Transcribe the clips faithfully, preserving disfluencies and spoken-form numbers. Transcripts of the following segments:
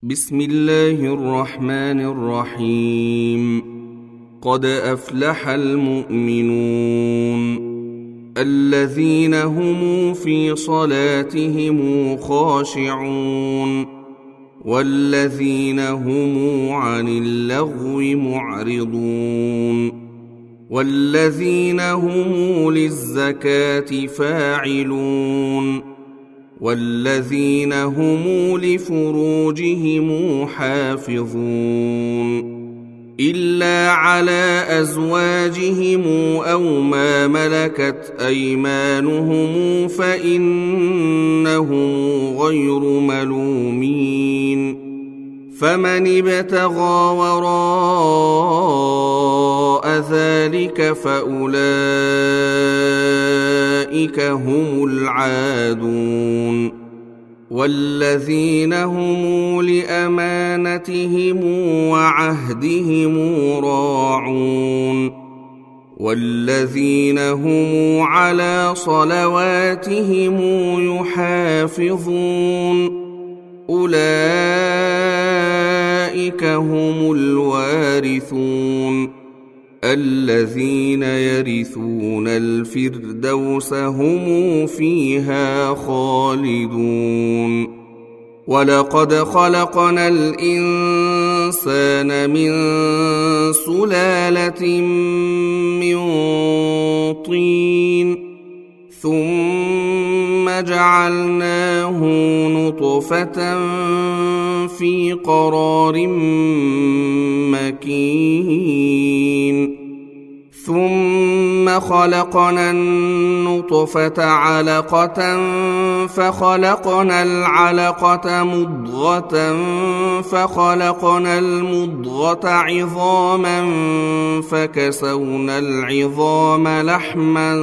بسم الله الرحمن الرحيم. قد أفلح المؤمنون الذين هم في صلاتهم خاشعون والذين هم عن اللغو معرضون والذين هم للزكاة فاعلون والذين هم لفروجهم حافظون إلا على أزواجهم أو ما ملكت أيمانهم فإنهم غير ملومين. فمن ابتغى وراء ذلك فأولئك هم العادون والذين هم لأمانتهم وعهدهم راعون والذين هم على صلواتهم يحافظون أولئك هم الوارثون الذين يرثون الفردوس هم فيها خالدون. ولقد خلقنا الإنسان من سلالة من طين ثم جعلناه نطفة في قرار مكين ثم خلقنا النطفة علقة فخلقنا العلقة مضغة فخلقنا المضغة عظاما فكسونا العظام لحما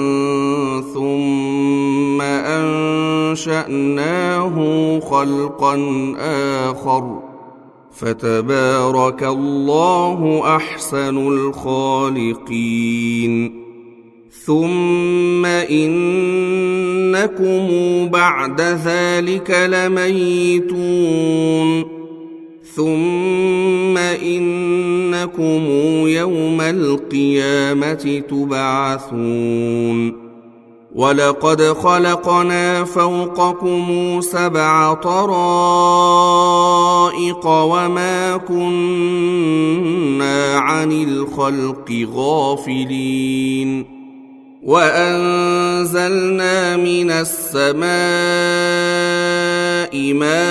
ثم أنشأناه خلقا آخر فتبارك الله أحسن الخالقين. ثم إنكم بعد ذلك لميتون ثم إنكم يوم القيامة تبعثون. ولقد خلقنا فوقكم سبع طرائق وما كنا عن الخلق غافلين وأنزلنا من السماء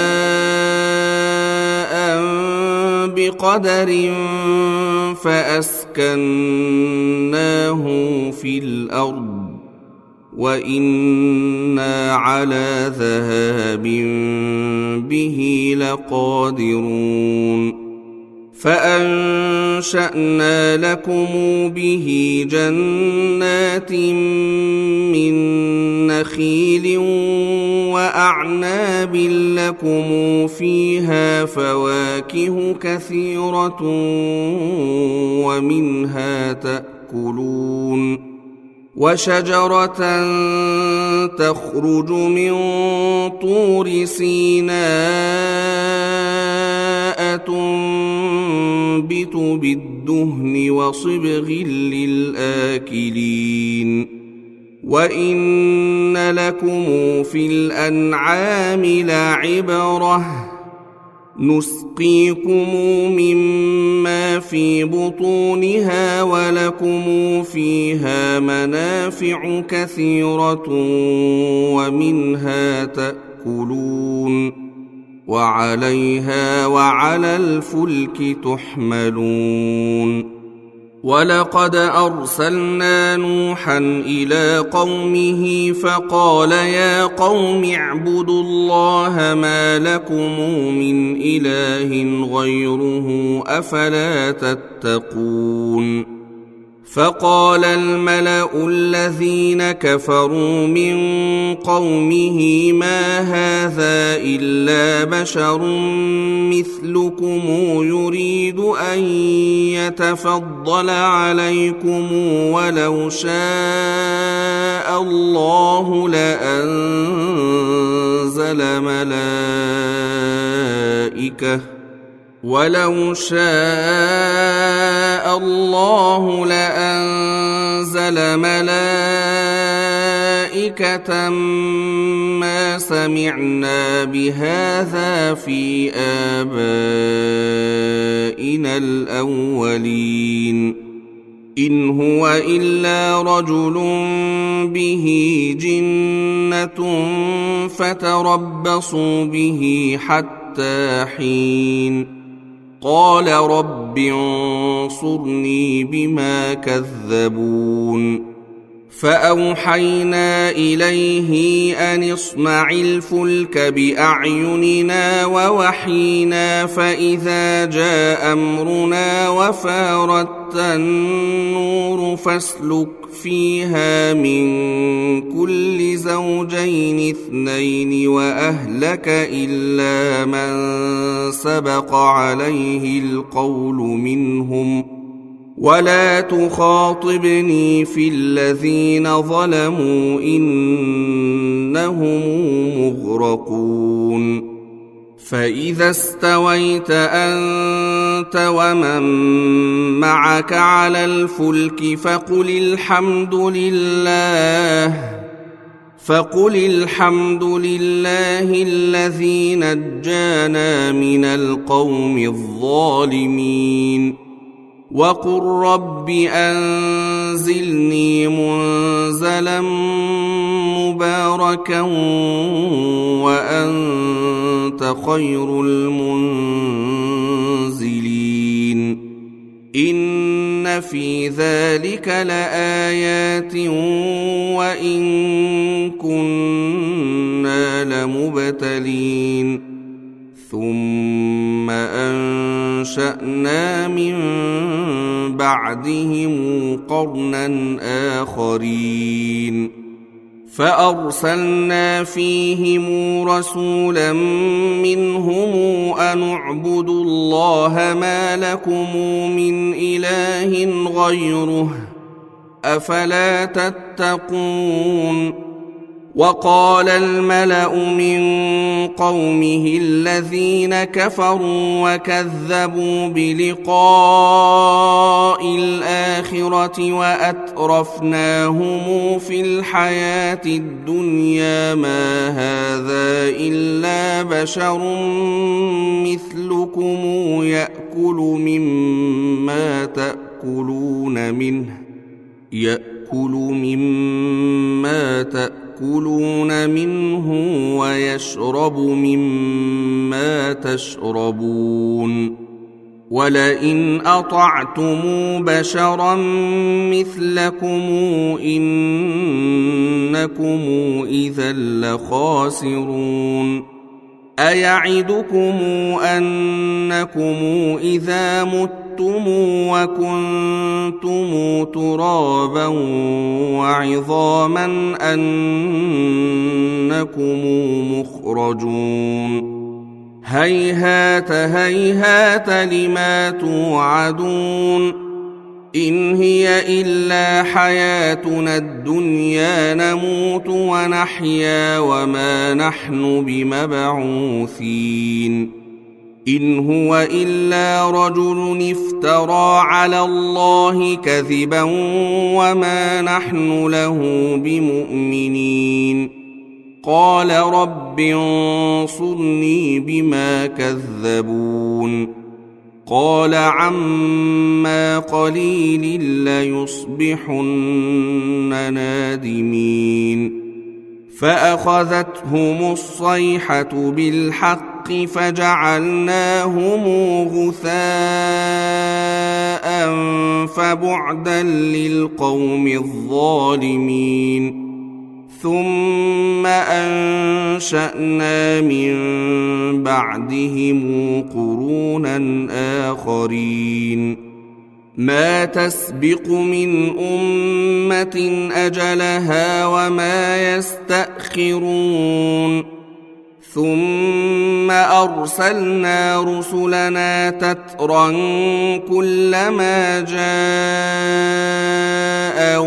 ماء بقدر فأسكناه في الأرض وإنا على ذهاب به لقادرون. فأنشأنا لكم به جنات من نخيل وأعناب لكم فيها فواكه كثيرة ومنها تأكلون وشجرة تخرج من طور سيناء تنبت بالدهن وصبغ للآكلين وإن لكم في الأنعام لعبرة نسقيكم مما في بطونها ولكم فيها منافع كثيرة ومنها تأكلون وعليها وعلى الفلك تحملون. ولقد أرسلنا نوحا إلى قومه فقال يا قوم اعبدوا الله ما لكم من إله غيره أفلا تتقون. فقال الملأ الذين كفروا من قومه ما هذا إلا بشر مثلكم يريد أن يتفضل عليكم ولو شاء الله لأنزل ملائكة الملائكة ولو شاء الله لأنزل ملائكة ما سمعنا بهذا في آبائنا الأولين إن هو إلا رجل به جنة فتربصوا به حتى حين قال رب انصرني بما كذبون فأوحينا إليه أن اصنع الفلك بأعيننا ووحينا فإذا جاء أمرنا وفارت النور فاسلك فيها من كل زوجين اثنين وأهلك إلا من سبق عليه القول منهم ولا تخاطبني في الذين ظلموا إنهم مغرقون فإذا استويت أنت ومن معك على الفلك فقل الحمد لله فقل الحمد لله الذي نجانا من القوم الظالمين وقل رب أنزلني منزلا مباركا وأنت خير المنزلين إن في ذلك لآيات وإن كنا لمبتلين ثم أنشأنا من بعدهم قرنا آخرين فأرسلنا فيهم رسولا منهم أن اعبدوا الله ما لكم من إله غيره أفلا تتقون وقال الملأ من قومه الذين كفروا وكذبوا بلقاء الآخرة وأترفناهم في الحياة الدنيا ما هذا إلا بشر مثلكم يأكل مما تأكلون منه يأكل مما تأكلون تأكلون منه ويشرب مما تشربون ولئن أطعتم بشرا مثلكم إنكم إذا لخاسرون أيعدكم أنكم إذا متم وكنتم ترابا وعظاما أنكم مخرجون هيهات هيهات لما توعدون إن هي إلا حياتنا الدنيا نموت ونحيا وما نحن بمبعوثين إن هو إلا رجل افترى على الله كذبا وما نحن له بمؤمنين قال رب انصرني بما كذبون قال عما قليل ليصبحن نادمين فأخذتهم الصيحة بالحق فجعلناهم غثاء فبعدا للقوم الظالمين ثم أنشأنا من بعدهم قرونا آخرين ما تسبق من أمة أجلها وما يستأخرون ثم أرسلنا رسلنا تترا كلما جاء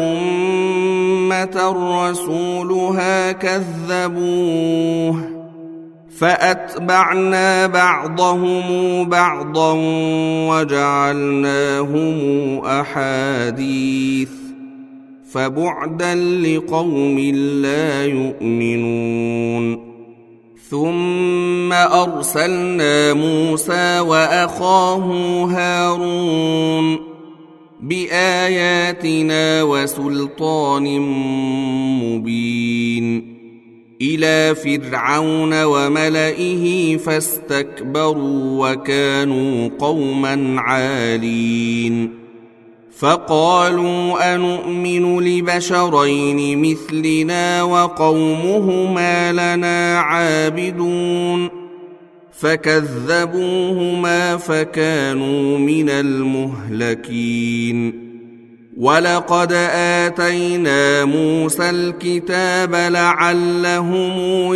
أمة رسولها كذبوه فأتبعنا بعضهم بعضا وجعلناهم أحاديث فبعدا لقوم لا يؤمنون ثم أرسلنا موسى وأخاه هارون بآياتنا وسلطان مبين إلى فرعون وملئه فاستكبروا وكانوا قوما عالين فقالوا أنؤمن لبشرين مثلنا وقومهما لنا عابدون فكذبوهما فكانوا من المهلكين ولقد آتينا موسى الكتاب لعلهم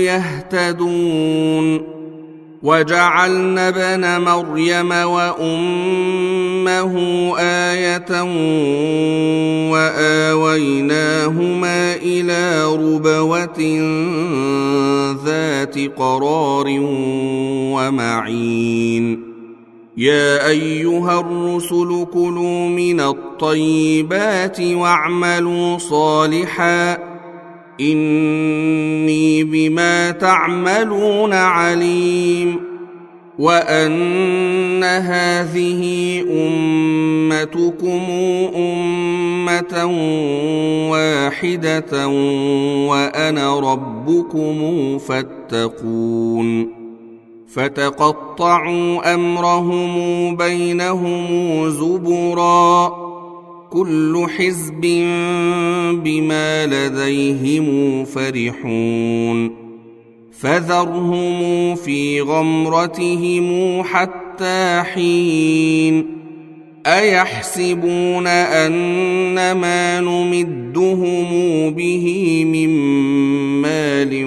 يهتدون وجعلنا ابن مريم وأمه آية وآويناهما إلى ربوة ذات قرار ومعين يا أيها الرسل كلوا من الطيبات واعملوا صالحا إني بما تعملون عليم وأن هذه أمتكم أمة واحدة وأنا ربكم فاتقون فتقطعوا أمرهم بينهم زبرا كل حزب بما لديهم فرحون فذرهم في غمرتهم حتى حين أيحسبون أن ما نمدهم به من مال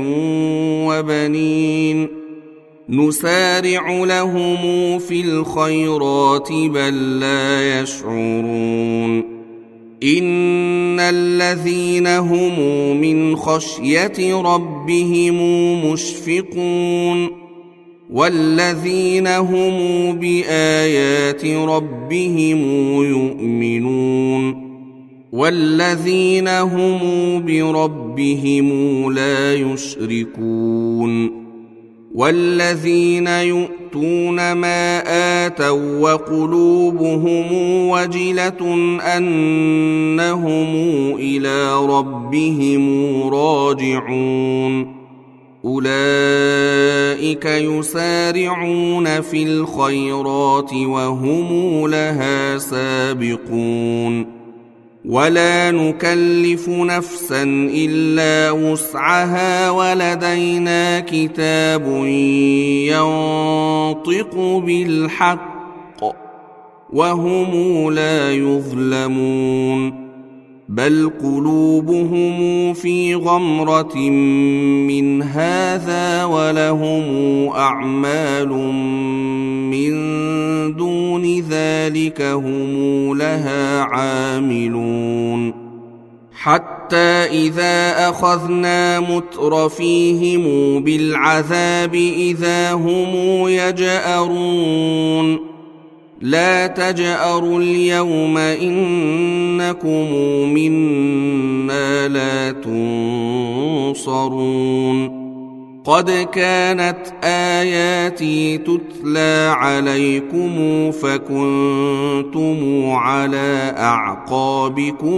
وبنين نسارع لهم في الخيرات بل لا يشعرون إن الذين هم من خشية ربهم مشفقون والذين هم بآيات ربهم يؤمنون والذين هم بربهم لا يشركون والذين يؤتون ما آتوا وقلوبهم وجلة أنهم إلى ربهم راجعون أولئك يسارعون في الخيرات وهم لها سابقون ولا نكلف نفسا إلا وسعها ولدينا كتاب ينطق بالحق وهم لا يظلمون بل قلوبهم في غمرة من هذا ولهم أعمال من دون ذلك هم لها عاملون حتى إذا أخذنا مترفيهم بالعذاب إذا هم يجأرون لا تجأروا اليوم إنكم منا لا تنصرون قد كانت آياتي تتلى عليكم فكنتم على أعقابكم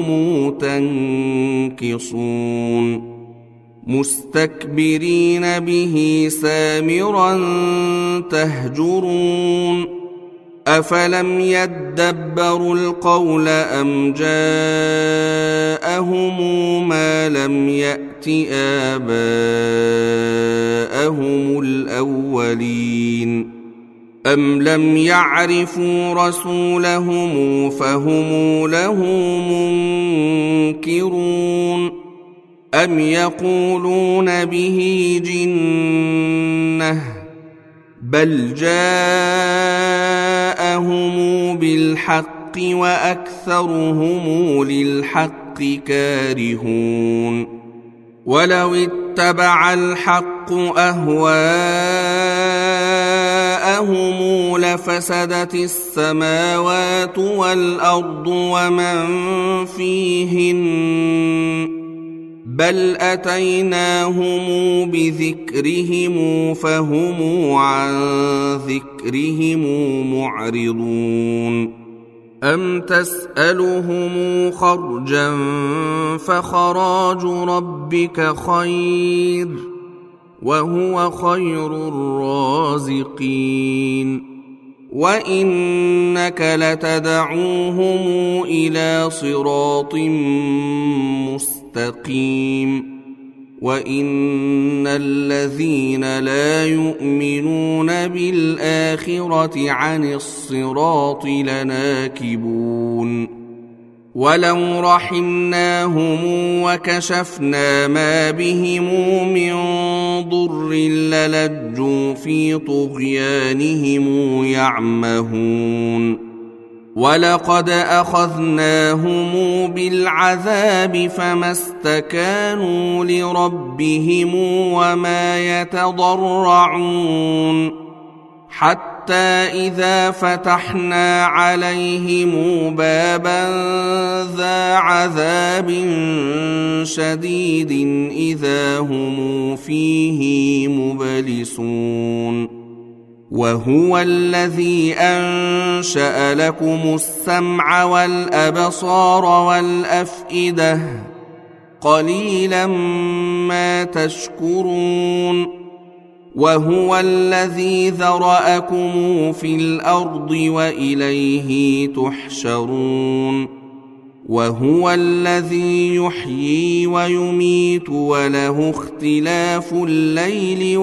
تنكصون مستكبرين به سامرا تهجرون أفلم يدبروا القول أم جاءهم ما لم يأت آباءهم الأولين أم لم يعرفوا رسولهم فهم له منكرون أم يقولون به جنة بل جاءهم بالحق وأكثرهم للحق كارهون ولو اتبع الحق أهواءهم لفسدت السماوات والأرض ومن فيهن بل أتيناهم بذكرهم فهم عن ذكرهم معرضون أم تسألهم خرجا فخراج ربك خير وهو خير الرازقين وإنك لتدعوهم إلى صراط مستقيم وإن الذين لا يؤمنون بالآخرة عن الصراط لناكبون ولو رحمناهم وكشفنا ما بهم من ضر للجوا في طغيانهم يعمهون ولقد أخذناهم بالعذاب فما استكانوا لربهم وما يتضرعون حتى إذا فتحنا عليهم بابا ذا عذاب شديد إذا هم فيه مبلسون وهو الذي أنشأ لكم السمع والأبصار والأفئدة قليلا ما تشكرون وهو الذي ذرأكم في الأرض وإليه تحشرون وهو الذي يحيي ويميت وله اختلاف الليل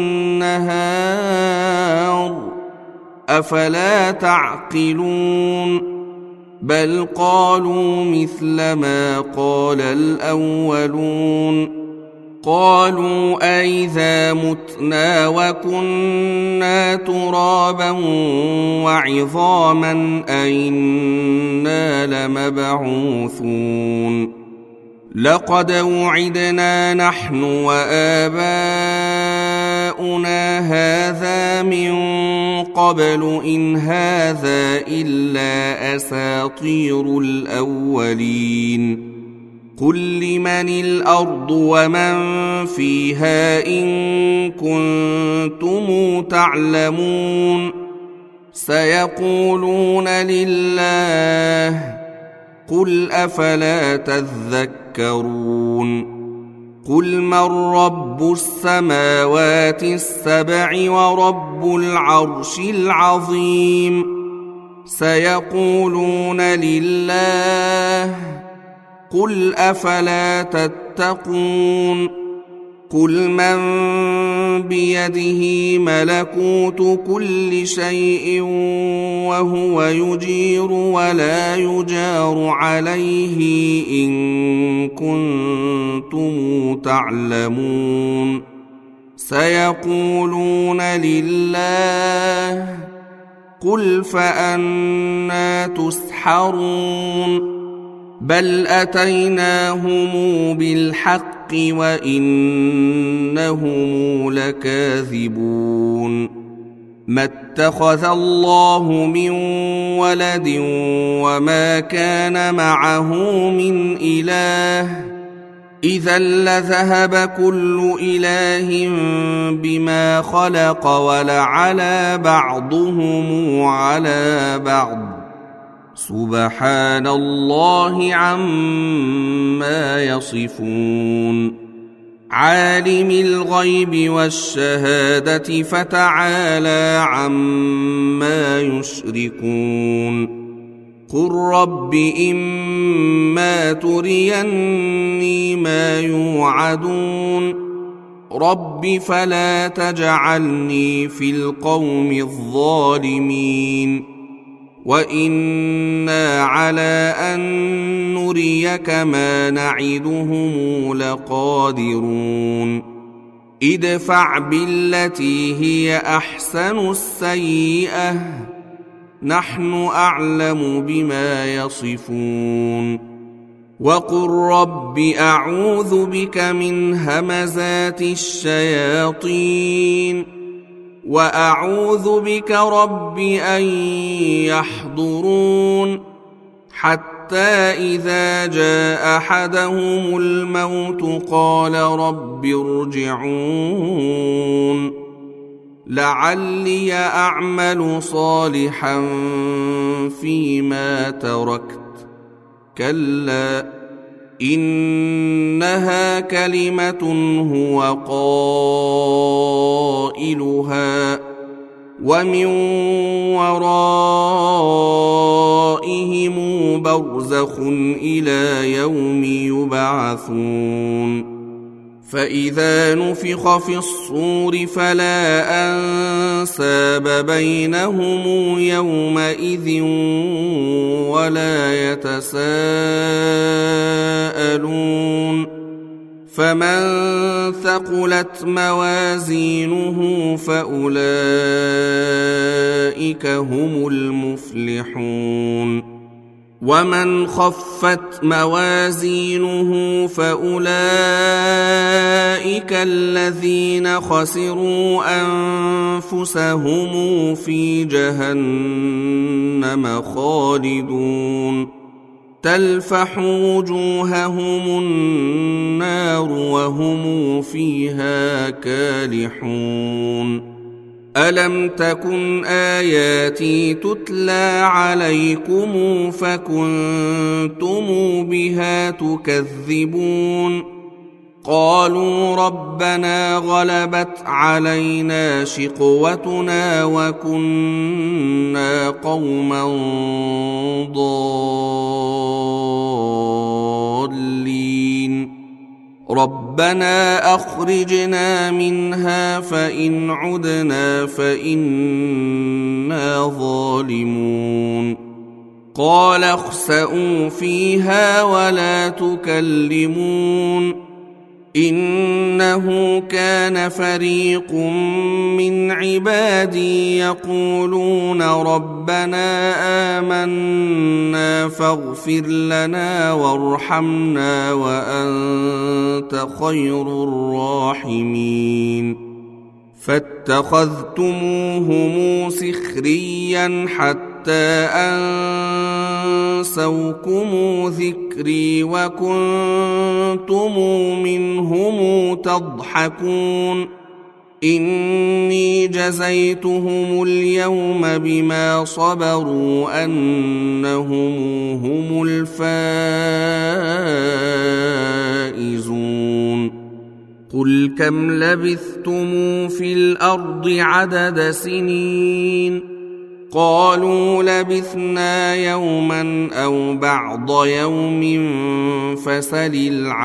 والنهار أفلا تعقلون بل قالوا مثل ما قال الأولون قالوا أئذا متنا وكنا ترابا وعظاما أئنا لمبعوثون لقد وعدنا نحن وآباؤنا هذا من قبل إن هذا إلا أساطير الأولين قل لمن الأرض ومن فيها إن كنتم تعلمون سيقولون لله قل أفلا تذكرون قل من رب السماوات السبع ورب العرش العظيم سيقولون لله قل أفلا تتقون قل من بيده ملكوت كل شيء وهو يجير ولا يجار عليه إن كنتم تعلمون سيقولون لله قل فأنى تسحرون بل أتيناهم بالحق وإنهم لكاذبون ما اتخذ الله من ولد وما كان معه من إله إذا لذهب كل إله بما خلق ولعلى بعضهم على بعض سبحان الله عما يصفون عالم الغيب والشهادة فتعالى عما يشركون قل رب إما تريني ما يوعدون رب فلا تجعلني في القوم الظالمين وإنا على أن نريك ما نعدهم لقادرون ادفع بالتي هي أحسن السيئة نحن أعلم بما يصفون وقل رب أعوذ بك من همزات الشياطين وأعوذ بك رب أن يحضرون حتى إذا جاء أحدهم الموت قال رب ارجعون لعلي أعمل صالحا فيما تركت كلا إنها كلمة هو قائلها ومن ورائهم برزخ إلى يوم يبعثون فإذا نفخ في الصور فلا أنساب بينهم يومئذ ولا يتساءلون فمن ثقلت موازينه فأولئك هم المفلحون ومن خفت موازينه فأولئك الذين خسروا أنفسهم في جهنم خالدون تلفح وجوههم النار وهم فيها كالحون ألم تكن آياتي تتلى عليكم فكنتم بها تكذبون قالوا ربنا غلبت علينا شقوتنا وكنا قوما ضالين ربنا أخرجنا منها فإن عدنا فإنا ظالمون قال اخسئوا فيها ولا تكلمون إنه كان فريق من عبادي يقولون ربنا آمنا فاغفر لنا وارحمنا وأنت خير الراحمين فاتخذتموهم سخريا حتى أنسوكم ذكري وكنتم منهم تضحكون إني جزيتهم اليوم بما صبروا أنهم هم الفائزون قل كم لبثتم في الأرض عدد سنين قالوا لبثنا يوما أو بعض يوم فسل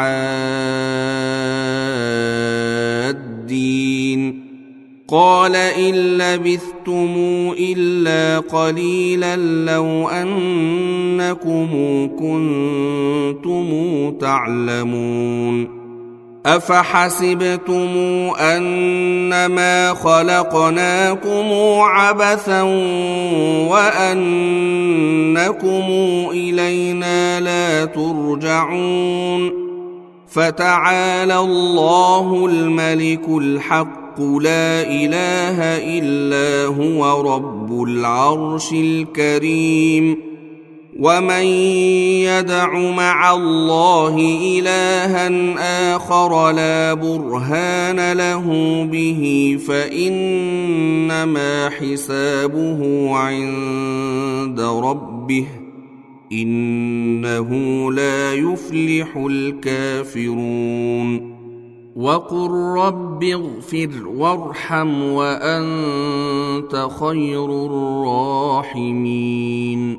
العادين قال إن لبثتم إلا قليلا لو أنكم كنتم تعلمون أفحسبتم أنما خلقناكم عبثا وأنكم إلينا لا ترجعون فتعالى الله الملك الحق لا إله إلا هو رب العرش الكريم ومن يدع مع الله إلها آخر لا برهان له به فإنما حسابه عند ربه إنه لا يفلح الكافرون وقل رب اغفر وارحم وأنت خير الراحمين